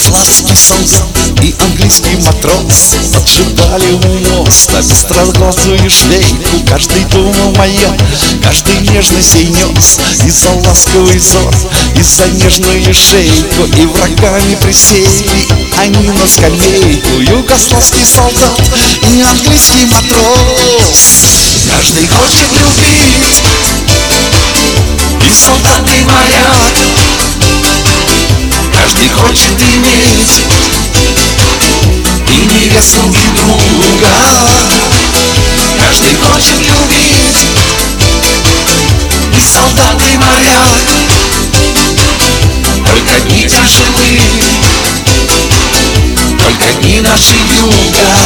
югославский солдат и английский матрос поджидали у моста быстроглазую швейку. Каждый думал моя, каждый нежно сей нес и за ласковый взор, и за нежную шейку. И врагами присели они на скамейку, югославский солдат и английский матрос. Каждый хочет любить, и солдат, и моряк. Каждый хочет иметь и невесту, и друга. Каждый хочет любить, и солдат, и моряк. Только дни тяжелы, только дни наши юга.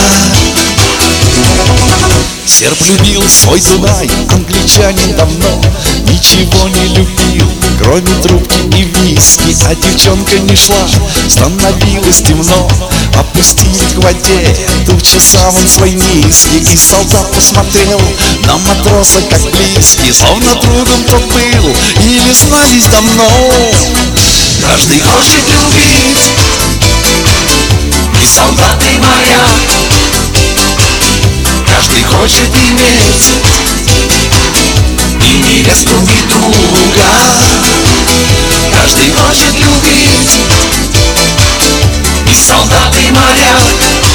Серб любил свой Дунай, англичанин давно ничего не любил, кроме трубки и виски. А девчонка не шла, становилось темно, опустили к воде тучи саван свой низкий. И солдат посмотрел на матроса как близкий, словно другом тот был или знались давно. Каждый хочет любить, и солдат, и моряк. Каждый хочет иметь и невесту, и друга. Каждый хочет любить, и солдат, и моряк.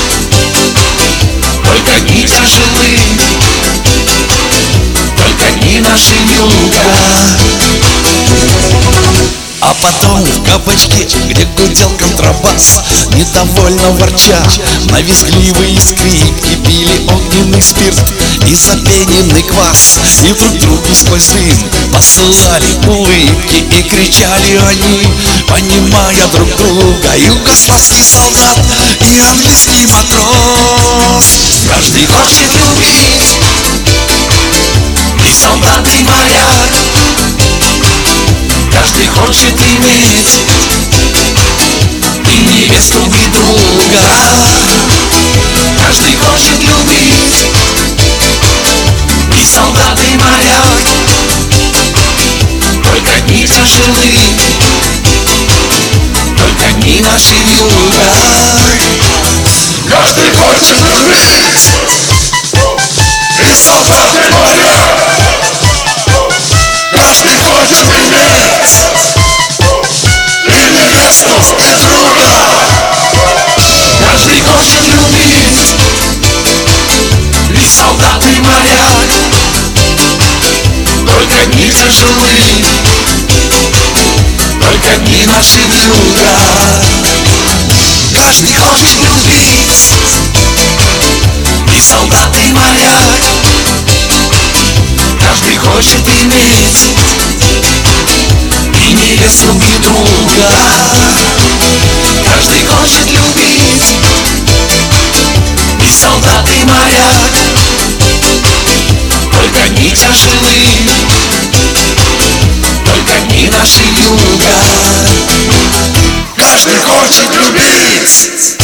Только дни тяжелы, только дни наши юга. А потом в кабачке, где гудел контрабас, недовольно ворча на визгливые скрипки, пили огненный спирт и запененный квас. И друг другу сквозь дым посылали улыбки, и кричали они, понимая друг друга: югославский солдат и английский матрос. Каждый хочет любить, и солдат, и моряк. Каждый хочет иметь и невесту, и друга. Каждый хочет любить, и солдат, и моряк. Только дни тяжелы, только дни наши юга. Каждый хочет любить, и солдат, и моряк. Каждый хочет иметь и невесту, и друга. Каждый хочет любить, и солдат, и моряк. Только дни тяжелы, только дни наши юга. Каждый хочет любить, и солдат, и моряк. Каждый хочет иметь и невесту, и друга. Каждый хочет любить, и солдат, и моряк. Только дни тяжелы, только дни наши юга. Каждый хочет любить.